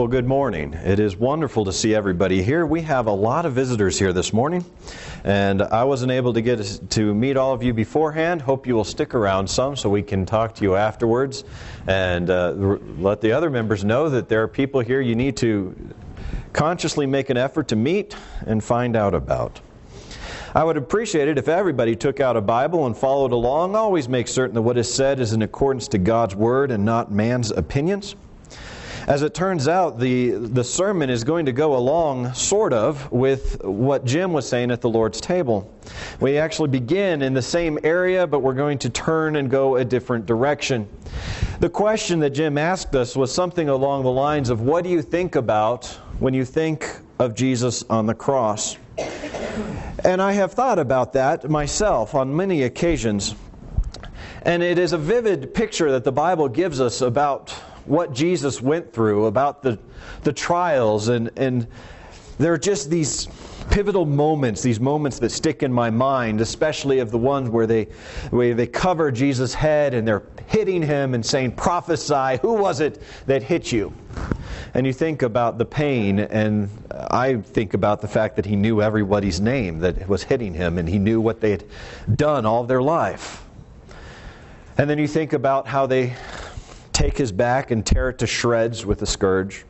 Well, good morning. It is wonderful to see everybody here. We have a lot of visitors here this morning, and I wasn't able to get to meet all of you beforehand. Hope you will stick around some so we can talk to you afterwards and let the other members know that there are people here you need to consciously make an effort to meet and find out about. I would appreciate it if everybody took out a Bible and followed along. Always make certain that what is said is in accordance to God's Word and not man's opinions. As it turns out, the sermon is going to go along, sort of, with what Jim was saying at the Lord's table. We actually begin in the same area, but we're going to turn and go a different direction. The question that Jim asked us was something along the lines of, what do you think about when you think of Jesus on the cross? And I have thought about that myself on many occasions. And it is a vivid picture that the Bible gives us about what Jesus went through, about the trials, and there are just these pivotal moments, these moments that stick in my mind, especially of the ones where they cover Jesus' head and they're hitting him and saying, "Prophesy, who was it that hit you?" And you think about the pain, and I think about the fact that he knew everybody's name that was hitting him, and he knew what they had done all their life. And then you think about how they take his back and tear it to shreds with a scourge.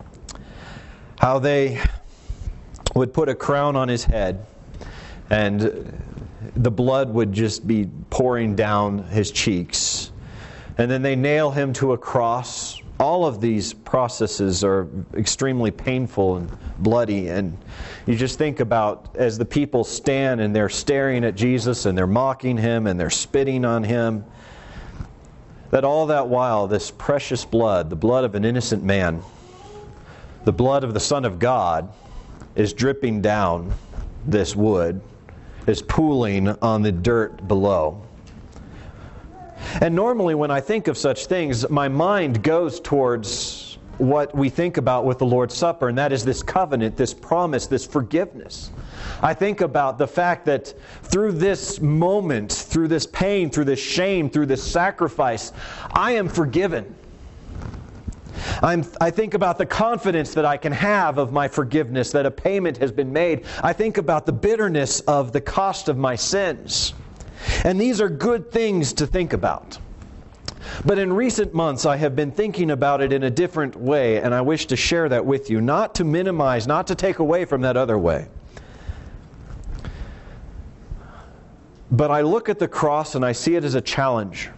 How they would put a crown on his head and the blood would just be pouring down his cheeks. And then they nail him to a cross. All of these processes are extremely painful and bloody. And you just think about as the people stand and they're staring at Jesus and they're mocking him and they're spitting on him, that all that while this precious blood, the blood of an innocent man, the blood of the Son of God, is dripping down this wood, is pooling on the dirt below. And normally when I think of such things, my mind goes towards what we think about with the Lord's Supper, and that is this covenant, this promise, this forgiveness. I think about the fact that through this moment, through this pain, through this shame, through this sacrifice, I am forgiven. I think about the confidence that I can have of my forgiveness, that a payment has been made. I think about the bitterness of the cost of my sins. And these are good things to think about. But in recent months, I have been thinking about it in a different way, and I wish to share that with you, not to minimize, not to take away from that other way. But I look at the cross and I see it as a challenge.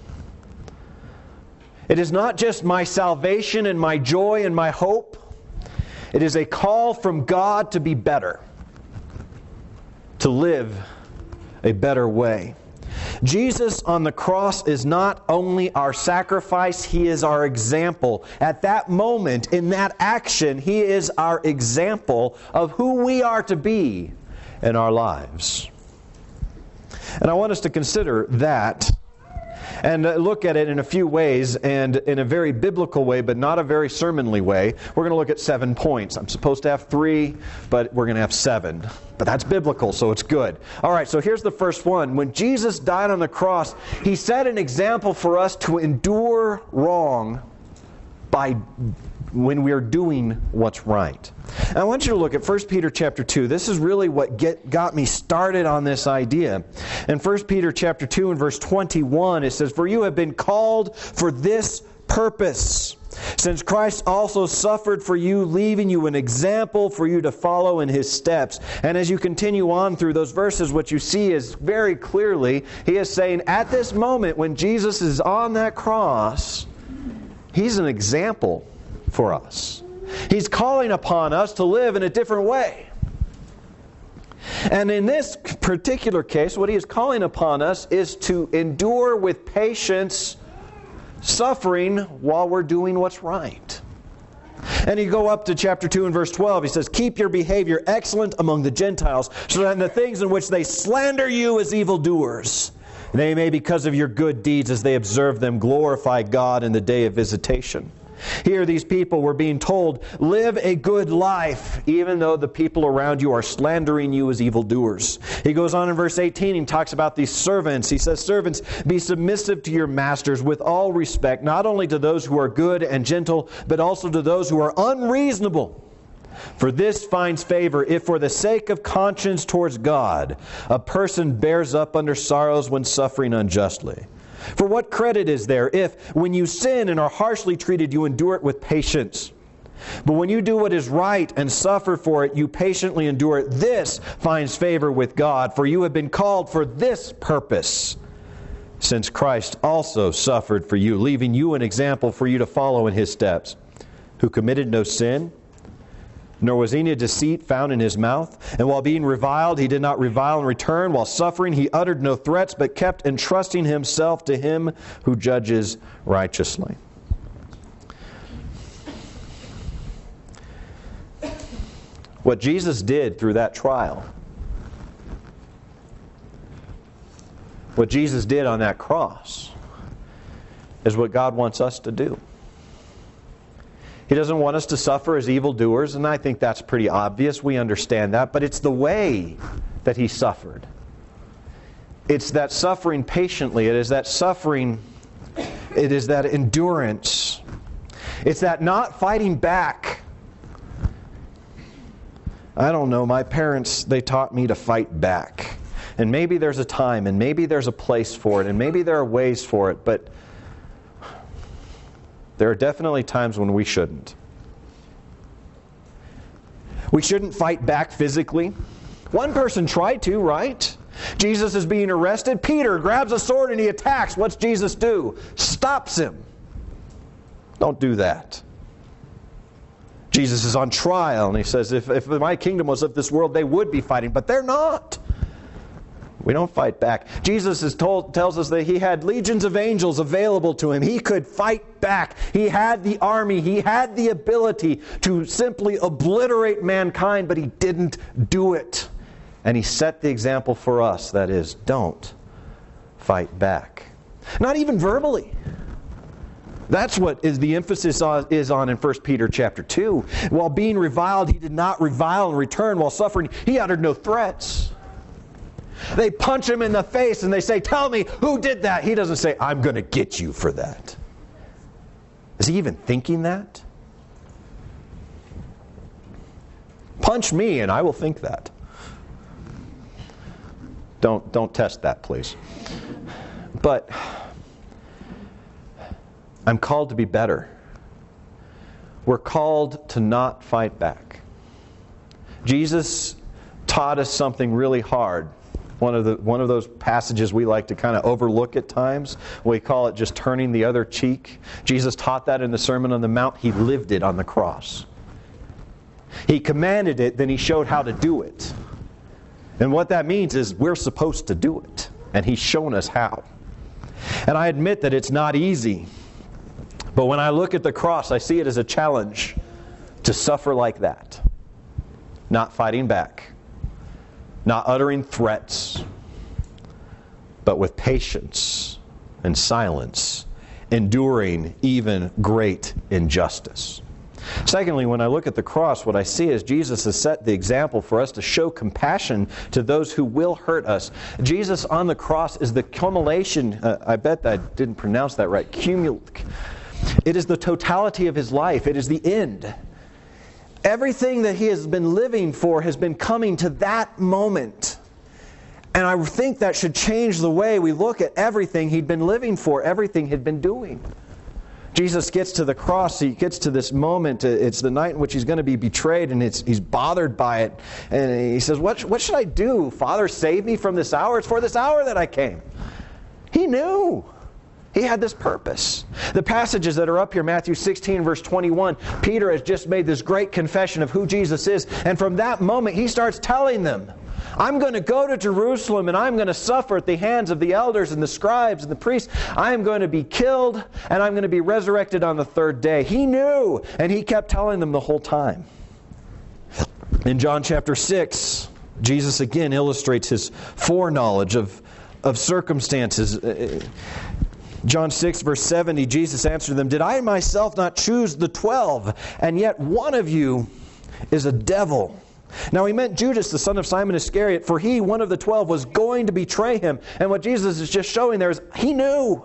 It is not just my salvation and my joy and my hope. It is a call from God to be better, to live a better way. Jesus on the cross is not only our sacrifice, He is our example. At that moment, in that action, He is our example of who we are to be in our lives. And I want us to consider that and look at it in a few ways, and in a very biblical way, but not a very sermonly way. We're going to look at 7 points. I'm supposed to have 3, but we're going to have 7. But that's biblical, so it's good. All right, so here's the first one. When Jesus died on the cross, He set an example for us to endure wrong when we're doing what's right. And I want you to look at 1 Peter chapter 2. This is really what got me started on this idea. In 1 Peter chapter 2 and verse 21, it says, "For you have been called for this purpose, since Christ also suffered for you, leaving you an example for you to follow in His steps." And as you continue on through those verses, what you see is very clearly, He is saying at this moment when Jesus is on that cross, He's an example for us. He's calling upon us to live in a different way. And in this particular case, what He is calling upon us is to endure with patience suffering while we're doing what's right. And you go up to chapter 2 and verse 12, He says, "Keep your behavior excellent among the Gentiles, so that in the things in which they slander you as evildoers, they may, because of your good deeds as they observe them, glorify God in the day of visitation. Here these people were being told, live a good life, even though the people around you are slandering you as evildoers. He goes on in verse 18, he talks about these servants. He says, servants, be submissive to your masters with all respect, not only to those who are good and gentle, but also to those who are unreasonable. For this finds favor if for the sake of conscience towards God, a person bears up under sorrows when suffering unjustly. For what credit is there if, when you sin and are harshly treated, you endure it with patience? But when you do what is right and suffer for it, you patiently endure it. This finds favor with God, for you have been called for this purpose, since Christ also suffered for you, leaving you an example for you to follow in His steps, who committed no sin, nor was any deceit found in His mouth. And while being reviled, He did not revile in return. While suffering, He uttered no threats, but kept entrusting Himself to Him who judges righteously. What Jesus did through that trial, what Jesus did on that cross, is what God wants us to do. He doesn't want us to suffer as evildoers, and I think that's pretty obvious. We understand that. But it's the way that He suffered. It's that suffering patiently. It is that suffering. It is that endurance. It's that not fighting back. I don't know. My parents, they taught me to fight back. And maybe there's a time, and maybe there's a place for it, and maybe there are ways for it, but there are definitely times when we shouldn't. We shouldn't fight back physically. One person tried to, right? Jesus is being arrested. Peter grabs a sword and he attacks. What's Jesus do? Stops him. Don't do that. Jesus is on trial and He says, if my kingdom was of this world, they would be fighting, but they're not. We don't fight back. Jesus tells us that He had legions of angels available to Him. He could fight back. He had the army. He had the ability to simply obliterate mankind, but He didn't do it. And He set the example for us. That is, don't fight back. Not even verbally. That's what is the emphasis is on in 1 Peter chapter 2. While being reviled, He did not revile in return. While suffering, He uttered no threats. They punch Him in the face and they say, tell me, who did that? He doesn't say, I'm going to get you for that. Is He even thinking that? Punch me and I will think that. Don't test that, please. But I'm called to be better. We're called to not fight back. Jesus taught us something really hard. One of those passages we like to kind of overlook at times. We call it just turning the other cheek. Jesus taught that in the Sermon on the Mount. He lived it on the cross. He commanded it, then He showed how to do it. And what that means is we're supposed to do it. And He's shown us how. And I admit that it's not easy. But when I look at the cross, I see it as a challenge to suffer like that. Not fighting back. Not uttering threats, but with patience and silence, enduring even great injustice. Secondly, when I look at the cross, what I see is Jesus has set the example for us to show compassion to those who will hurt us. Jesus on the cross is the culmination, I bet that I didn't pronounce that right, it is the totality of His life. It is the end. Everything that He has been living for has been coming to that moment. And I think that should change the way we look at everything He'd been living for, everything He'd been doing. Jesus gets to the cross, He gets to this moment, it's the night in which He's going to be betrayed, and He's bothered by it. And He says, what should I do? Father, save me from this hour. It's for this hour that I came. He knew. He had this purpose. The passages that are up here, Matthew 16, verse 21, Peter has just made this great confession of who Jesus is. And from that moment, he starts telling them, I'm going to go to Jerusalem and I'm going to suffer at the hands of the elders and the scribes and the priests. I am going to be killed and I'm going to be resurrected on the third day. He knew, and he kept telling them the whole time. In John chapter 6, Jesus again illustrates His foreknowledge of circumstances. John 6, verse 70, Jesus answered them, "Did I myself not choose the 12? And yet one of you is a devil." Now he meant Judas, the son of Simon Iscariot, for he, one of the 12, was going to betray him. And what Jesus is just showing there is he knew.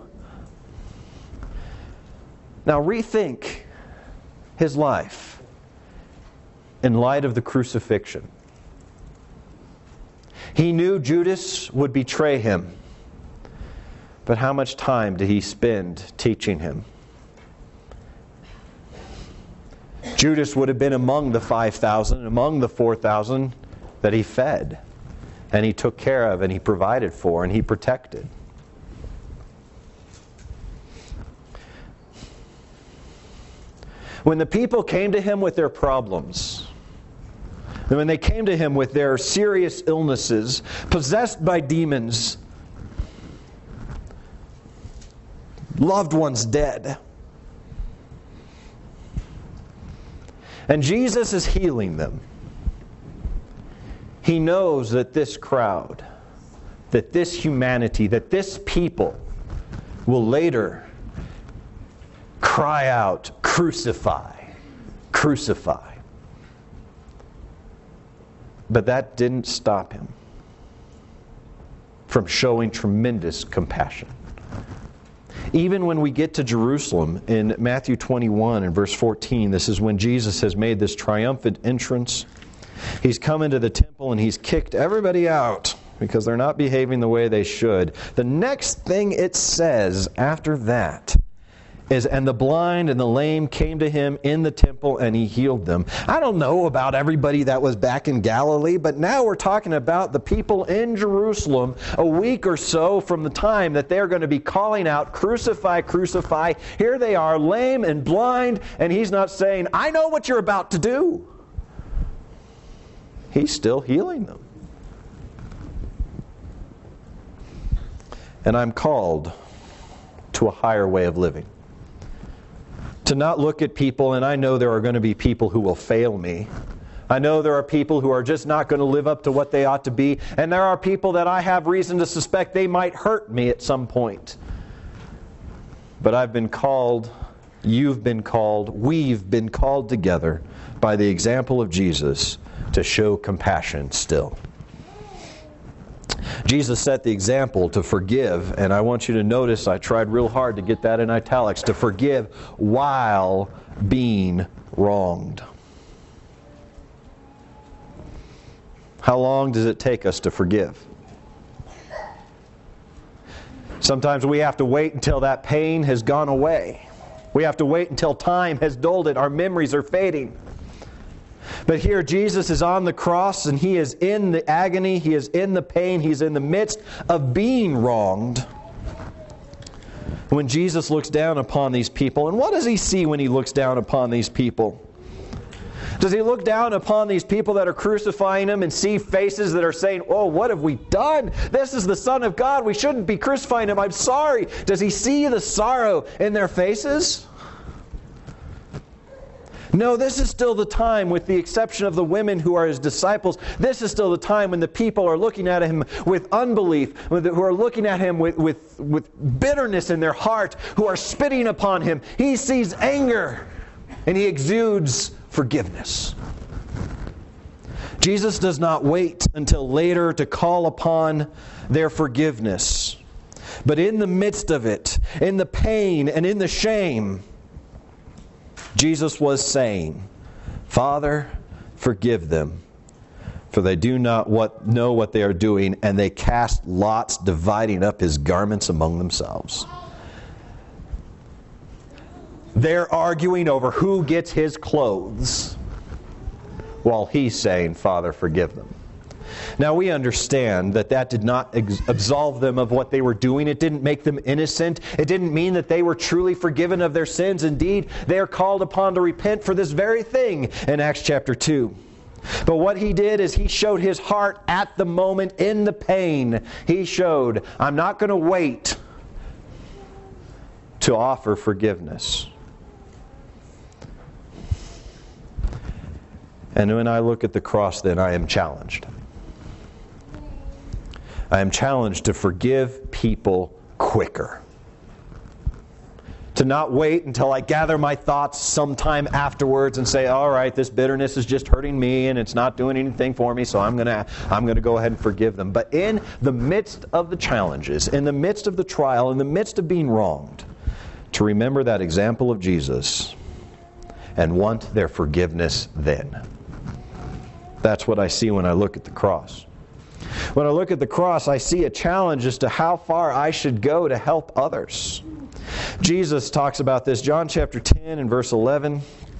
Now rethink his life in light of the crucifixion. He knew Judas would betray him. But how much time did he spend teaching him? Judas would have been among the 5,000, among the 4,000 that he fed, and he took care of, and he provided for, and he protected. When the people came to him with their problems, and when they came to him with their serious illnesses, possessed by demons, loved ones dead, and Jesus is healing them, he knows that this crowd, that this humanity, that this people will later cry out, "Crucify, crucify." But that didn't stop him from showing tremendous compassion. Even when we get to Jerusalem in Matthew 21 and verse 14, this is when Jesus has made this triumphant entrance. He's come into the temple and he's kicked everybody out because they're not behaving the way they should. The next thing it says after that is, "And the blind and the lame came to him in the temple, and he healed them." I don't know about everybody that was back in Galilee, but now we're talking about the people in Jerusalem a week or so from the time that they're going to be calling out, "Crucify, crucify." Here they are, lame and blind, and he's not saying, "I know what you're about to do." He's still healing them. And I'm called to a higher way of living. To not look at people, and I know there are going to be people who will fail me. I know there are people who are just not going to live up to what they ought to be, and there are people that I have reason to suspect they might hurt me at some point. But I've been called, you've been called, we've been called together by the example of Jesus to show compassion still. Jesus set the example to forgive, and I want you to notice I tried real hard to get that in italics, to forgive while being wronged. How long does it take us to forgive? Sometimes we have to wait until that pain has gone away. We have to wait until time has dulled it. Our memories are fading. But here Jesus is on the cross and He is in the agony, He is in the pain, He's in the midst of being wronged. When Jesus looks down upon these people, and what does He see when He looks down upon these people? Does He look down upon these people that are crucifying Him and see faces that are saying, "Oh, what have we done? This is the Son of God. We shouldn't be crucifying Him. I'm sorry." Does He see the sorrow in their faces? No, this is still the time, with the exception of the women who are His disciples, this is still the time when the people are looking at Him with unbelief, who are looking at Him with bitterness in their heart, who are spitting upon Him. He sees anger, and He exudes forgiveness. Jesus does not wait until later to call upon their forgiveness. But in the midst of it, in the pain and in the shame, Jesus was saying, "Father, forgive them, for they do not know what they are doing." And they cast lots, dividing up His garments among themselves. They're arguing over who gets His clothes, while He's saying, "Father, forgive them." Now we understand that did not absolve them of what they were doing. It didn't make them innocent. It didn't mean that they were truly forgiven of their sins. Indeed, they are called upon to repent for this very thing in Acts chapter 2. But what He did is He showed His heart at the moment in the pain. He showed, I'm not going to wait to offer forgiveness. And when I look at the cross, then I am challenged. I am challenged to forgive people quicker. To not wait until I gather my thoughts sometime afterwards and say, all right, this bitterness is just hurting me and it's not doing anything for me, so I'm going to go ahead and forgive them. But in the midst of the challenges, in the midst of the trial, in the midst of being wronged, to remember that example of Jesus and want their forgiveness then. That's what I see when I look at the cross. When I look at the cross, I see a challenge as to how far I should go to help others. Jesus talks about this, John chapter 10 and verse 11.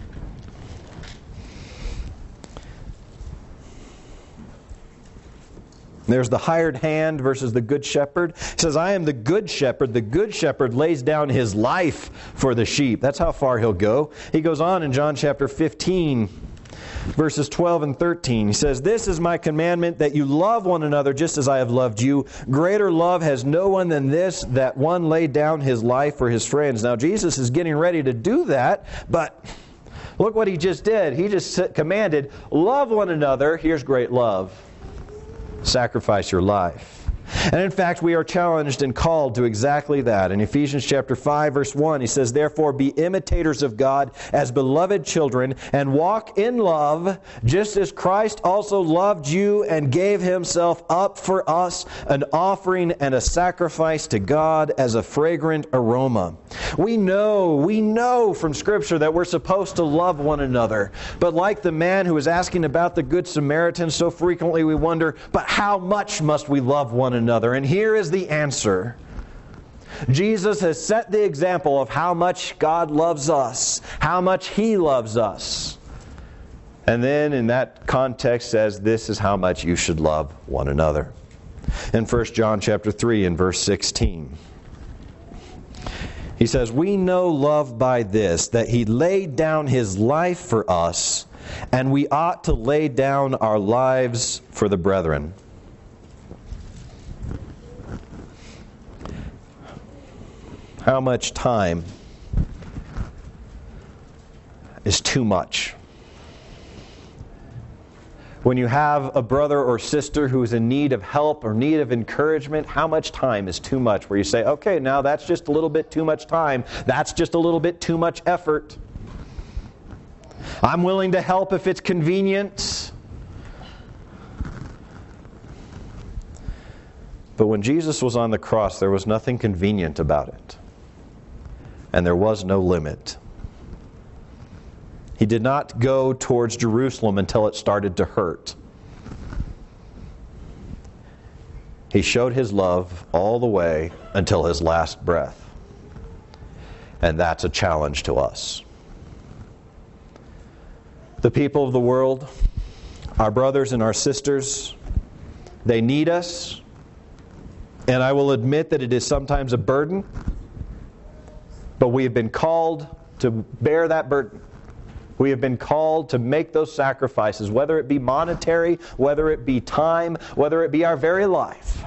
There's the hired hand versus the good shepherd. He says, I am the good shepherd. The good shepherd lays down his life for the sheep. That's how far he'll go. He goes on in John chapter 15, verses 12 and 13. He says, this is my commandment, that you love one another just as I have loved you. Greater love has no one than this, that one laid down his life for his friends. Now Jesus is getting ready to do that, but look what he just did. He just commanded, love one another. Here's great love. Sacrifice your life. And in fact, we are challenged and called to exactly that. In Ephesians chapter 5, verse 1, he says, therefore be imitators of God as beloved children, and walk in love, just as Christ also loved you and gave himself up for us, an offering and a sacrifice to God as a fragrant aroma. We know from Scripture that we're supposed to love one another. But like the man who was asking about the Good Samaritan, so frequently we wonder, but how much must we love one another? And here is the answer. Jesus has set the example of how much God loves us, how much He loves us. And then in that context says, this is how much you should love one another. In 1 John chapter 3 and verse 16, he says, we know love by this, that He laid down His life for us, and we ought to lay down our lives for the brethren. How much time is too much? When you have a brother or sister who is in need of help or need of encouragement, how much time is too much? Where you say, okay, now that's just a little bit too much time. That's just a little bit too much effort. I'm willing to help if it's convenient. But when Jesus was on the cross, there was nothing convenient about it. And there was no limit. He did not go towards Jerusalem until it started to hurt. He showed His love all the way until His last breath. And that's a challenge to us. The people of the world, our brothers and our sisters, they need us. And I will admit that it is sometimes a burden. But we have been called to bear that burden. We have been called to make those sacrifices, whether it be monetary, whether it be time, whether it be our very life.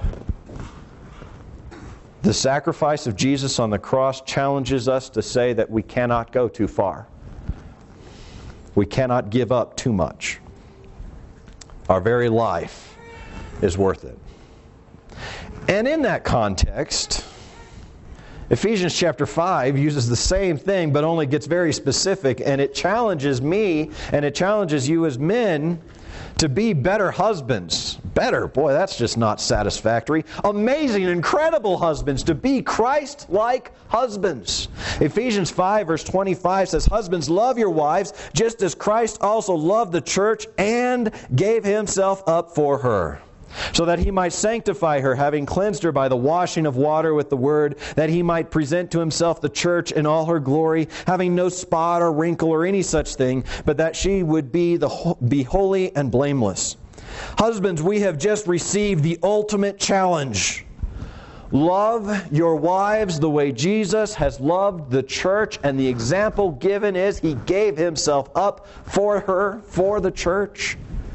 The sacrifice of Jesus on the cross challenges us to say that we cannot go too far. We cannot give up too much. Our very life is worth it. And in that context, Ephesians chapter 5 uses the same thing, but only gets very specific, and it challenges me, and it challenges you as men to be better husbands. Better, boy, that's just not satisfactory. Amazing, incredible husbands, to be Christ-like husbands. Ephesians 5 verse 25 says, husbands, love your wives, just as Christ also loved the church and gave Himself up for her, so that He might sanctify her, having cleansed her by the washing of water with the word, that He might present to Himself the church in all her glory, having no spot or wrinkle or any such thing, but that she would be holy and blameless. Husbands, we have just received the ultimate challenge. Love your wives the way Jesus has loved the church, and the example given is He gave Himself up for her, for the church.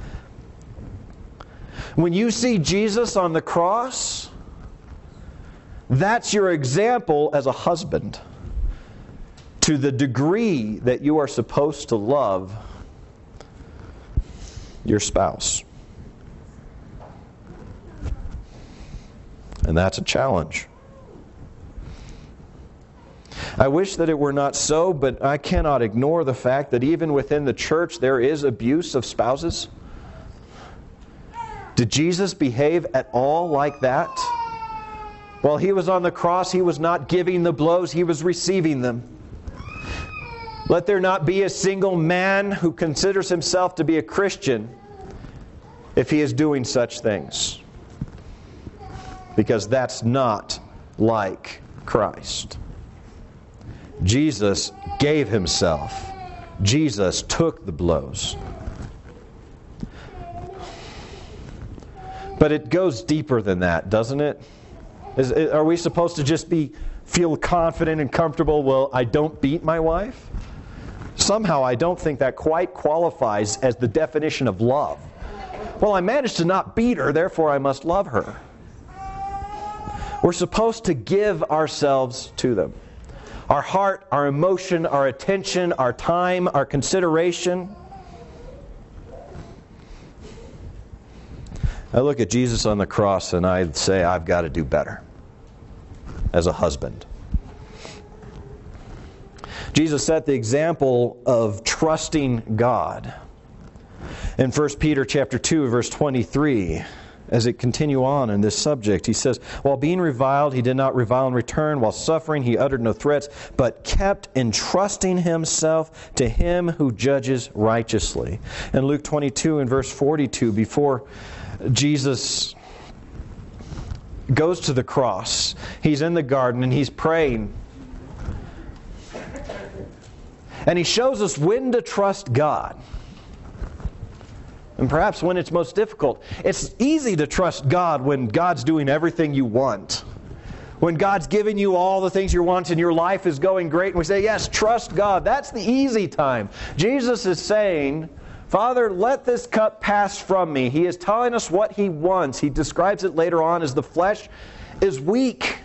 When you see Jesus on the cross, that's your example as a husband, to the degree that you are supposed to love your spouse. And that's a challenge. I wish that it were not so, but I cannot ignore the fact that even within the church there is abuse of spouses. Did Jesus behave at all like that? While He was on the cross, He was not giving the blows, He was receiving them. Let there not be a single man who considers himself to be a Christian if he is doing such things. Because that's not like Christ. Jesus gave Himself. Jesus took the blows. But it goes deeper than that, doesn't it? Are we supposed to just feel confident and comfortable, well, I don't beat my wife? Somehow I don't think that quite qualifies as the definition of love. Well, I managed to not beat her, therefore I must love her. We're supposed to give ourselves to them. Our heart, our emotion, our attention, our time, our consideration. I look at Jesus on the cross and I say, I've got to do better as a husband. Jesus set the example of trusting God. In 1 Peter chapter 2, verse 23, as it continue on in this subject, he says, while being reviled, he did not revile in return. While suffering, he uttered no threats, but kept entrusting himself to Him who judges righteously. In Luke 22 and verse 42, before Jesus goes to the cross, He's in the garden and He's praying. And He shows us when to trust God. And perhaps when it's most difficult. It's easy to trust God when God's doing everything you want. When God's giving you all the things you want and your life is going great. And we say, yes, trust God. That's the easy time. Jesus is saying, Father, let this cup pass from me. He is telling us what He wants. He describes it later on as the flesh is weak.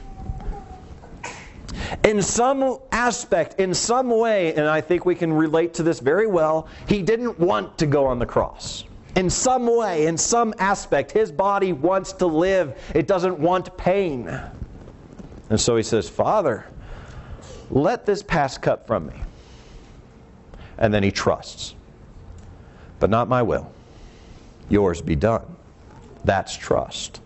In some aspect, in some way, and I think we can relate to this very well, He didn't want to go on the cross. In some way, in some aspect, His body wants to live. It doesn't want pain. And so He says, Father, let this past cup from me. And then He trusts. But not my will. Yours be done. That's trust.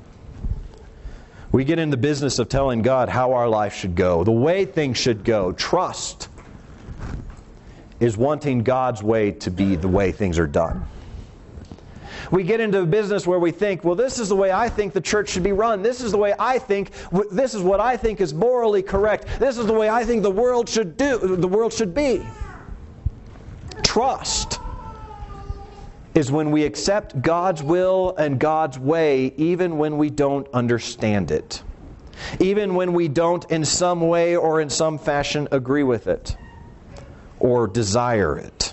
We get in the business of telling God how our life should go, the way things should go. Trust is wanting God's way to be the way things are done. We get into a business where we think, well, this is the way I think the church should be run. This is the way I think, this is what I think is morally correct. This is the way I think the world should be. Trust is when we accept God's will and God's way even when we don't understand it. Even when we don't in some way or in some fashion agree with it or desire it.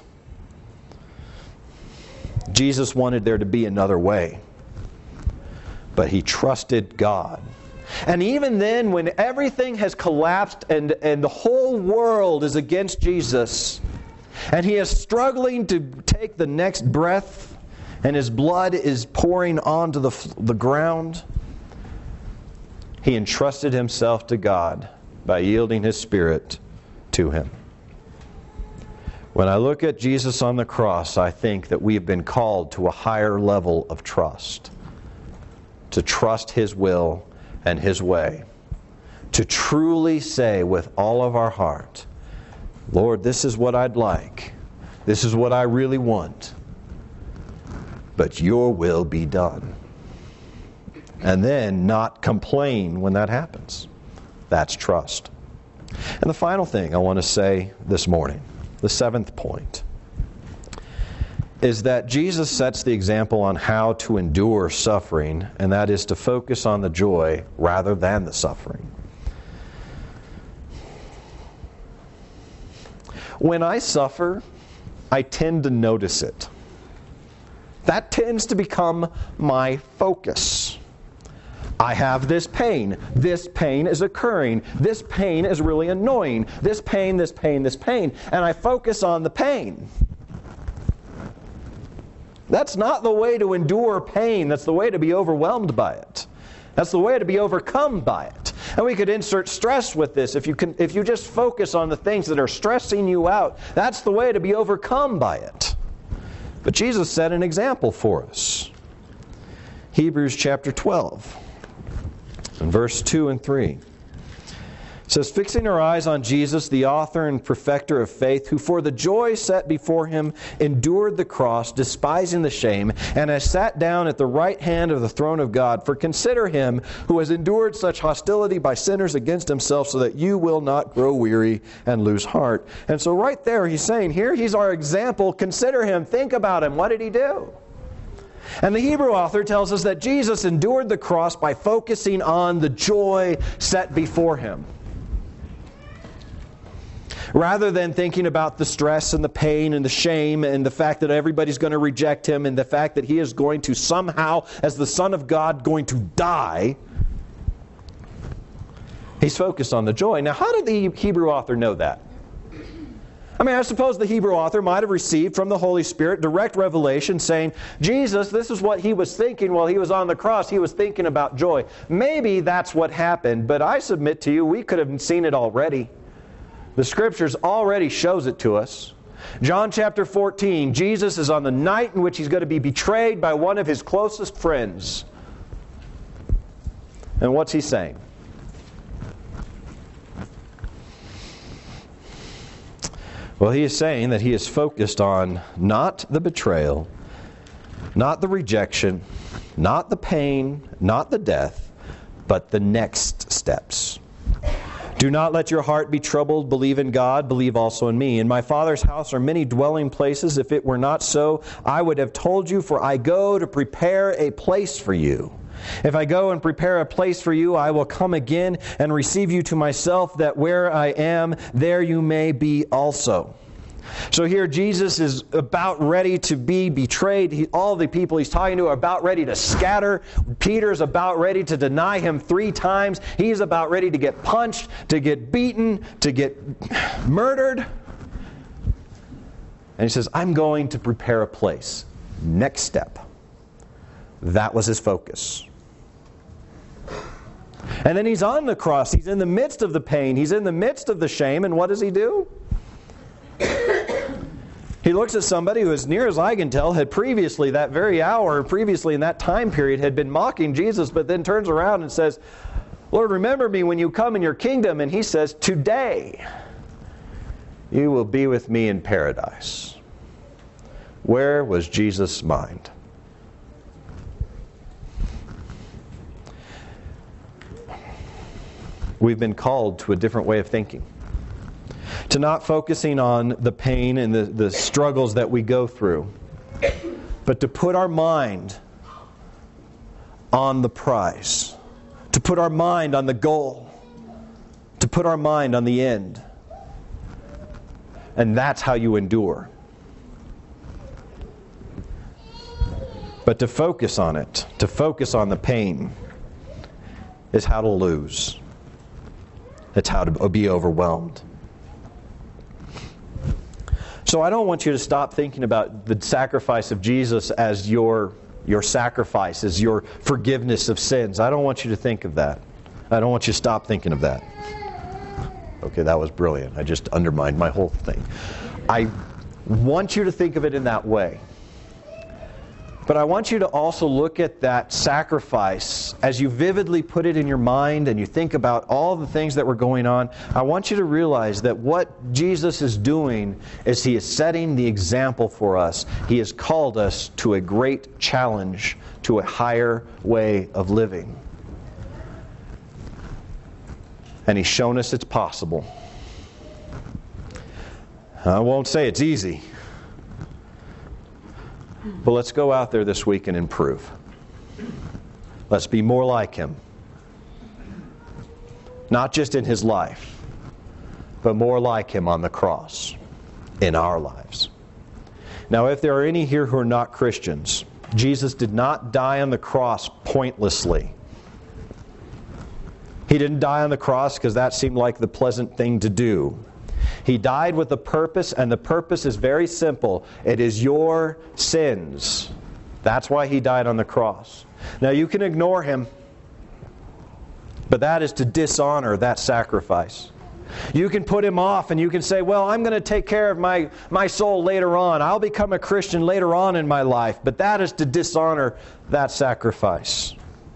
Jesus wanted there to be another way, but He trusted God. And even then, when everything has collapsed and the whole world is against Jesus, and He is struggling to take the next breath, and His blood is pouring onto the ground, He entrusted Himself to God by yielding His Spirit to Him. When I look at Jesus on the cross, I think that we have been called to a higher level of trust. To trust His will and His way. To truly say with all of our heart, Lord, this is what I'd like. This is what I really want. But Your will be done. And then not complain when that happens. That's trust. And the final thing I want to say this morning, the seventh point, is that Jesus sets the example on how to endure suffering, and that is to focus on the joy rather than the suffering. When I suffer, I tend to notice it. That tends to become my focus. I have this pain. This pain is occurring. This pain is really annoying. This pain, this pain, this pain. And I focus on the pain. That's not the way to endure pain. That's the way to be overwhelmed by it. That's the way to be overcome by it. And we could insert stress with this. If you just focus on the things that are stressing you out, that's the way to be overcome by it. But Jesus set an example for us. Hebrews chapter 12, and verse 2 and 3. It says, fixing our eyes on Jesus, the author and perfecter of faith, who for the joy set before him endured the cross, despising the shame, and has sat down at the right hand of the throne of God. For consider him who has endured such hostility by sinners against himself, so that you will not grow weary and lose heart. And so right there he's saying, here he's our example. Consider him. Think about him. What did he do? And the Hebrew author tells us that Jesus endured the cross by focusing on the joy set before him. Rather than thinking about the stress and the pain and the shame and the fact that everybody's going to reject him and the fact that he is going to somehow, as the Son of God, going to die, he's focused on the joy. Now, how did the Hebrew author know that? I mean, I suppose the Hebrew author might have received from the Holy Spirit direct revelation saying, Jesus, this is what he was thinking while he was on the cross. He was thinking about joy. Maybe that's what happened, but I submit to you, we could have seen it already. The Scriptures already shows it to us. John chapter 14, Jesus is on the night in which he's going to be betrayed by one of his closest friends. And what's he saying? Well, he is saying that he is focused on not the betrayal, not the rejection, not the pain, not the death, but the next steps. Do not let your heart be troubled. Believe in God. Believe also in me. In my Father's house are many dwelling places. If it were not so, I would have told you, for I go to prepare a place for you. If I go and prepare a place for you, I will come again and receive you to myself, that where I am, there you may be also. So here Jesus is about ready to be betrayed. All the people he's talking to are about ready to scatter. Peter's about ready to deny him 3 times. He's about ready to get punched, to get beaten, to get murdered. And he says, I'm going to prepare a place. Next step. That was his focus. And then he's on the cross. He's in the midst of the pain. He's in the midst of the shame. And what does he do? He looks at somebody who, as near as I can tell, had previously, that very hour, previously in that time period, had been mocking Jesus, but then turns around and says, Lord, remember me when you come in your kingdom. And he says, today you will be with me in paradise. Where was Jesus' mind? We've been called to a different way of thinking. To not focusing on the pain and the struggles that we go through, but to put our mind on the prize, to put our mind on the goal, to put our mind on the end. And that's how you endure. But to focus on it, to focus on the pain, is how to lose. It's how to be overwhelmed. So I don't want you to stop thinking about the sacrifice of Jesus as your sacrifice, as your forgiveness of sins. I don't want you to think of that. I don't want you to stop thinking of that. Okay, that was brilliant. I just undermined my whole thing. I want you to think of it in that way. But I want you to also look at that sacrifice as you vividly put it in your mind and you think about all the things that were going on. I want you to realize that what Jesus is doing is He is setting the example for us. He has called us to a great challenge, to a higher way of living. And He's shown us it's possible. I won't say it's easy. But let's go out there this week and improve. Let's be more like Him. Not just in His life, but more like Him on the cross in our lives. Now, if there are any here who are not Christians, Jesus did not die on the cross pointlessly. He didn't die on the cross because that seemed like the pleasant thing to do. He died with a purpose, and the purpose is very simple. It is your sins. That's why He died on the cross. Now, you can ignore Him. But that is to dishonor that sacrifice. You can put Him off and you can say, well, I'm going to take care of my soul later on. I'll become a Christian later on in my life. But that is to dishonor that sacrifice.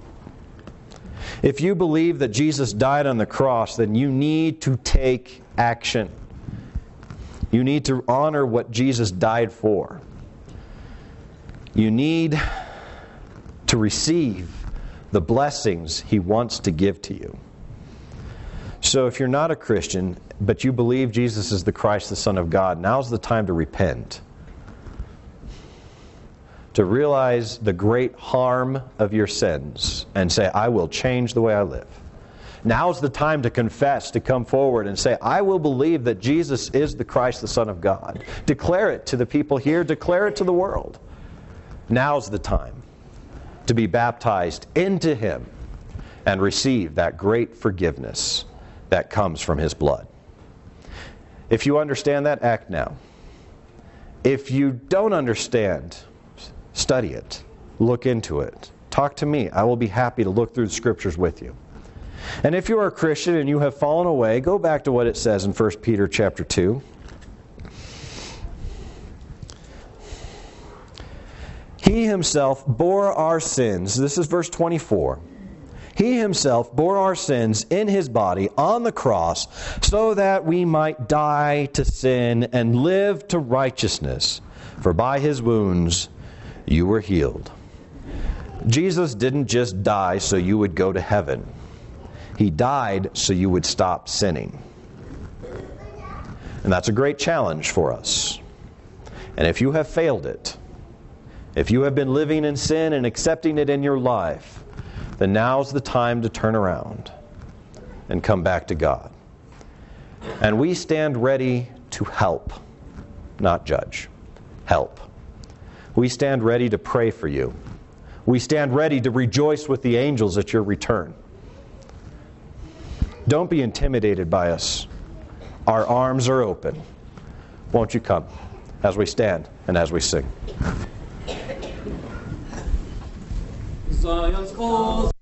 If you believe that Jesus died on the cross, then you need to take action. You need to honor what Jesus died for. You need to receive the blessings He wants to give to you. So if you're not a Christian, but you believe Jesus is the Christ, the Son of God, now's the time to repent. To realize the great harm of your sins and say, I will change the way I live. Now's the time to confess, to come forward and say, I will believe that Jesus is the Christ, the Son of God. Declare it to the people here. Declare it to the world. Now's the time to be baptized into Him and receive that great forgiveness that comes from His blood. If you understand that, act now. If you don't understand, study it. Look into it. Talk to me. I will be happy to look through the Scriptures with you. And if you are a Christian and you have fallen away, go back to what it says in 1 Peter chapter 2. He Himself bore our sins. This is verse 24. He Himself bore our sins in His body on the cross so that we might die to sin and live to righteousness. For by His wounds you were healed. Jesus didn't just die so you would go to heaven. He died so you would stop sinning. And that's a great challenge for us. And if you have failed it, if you have been living in sin and accepting it in your life, then now's the time to turn around and come back to God. And we stand ready to help, not judge. Help. We stand ready to pray for you. We stand ready to rejoice with the angels at your return. Don't be intimidated by us. Our arms are open. Won't you come as we stand and as we sing? Zion's cause.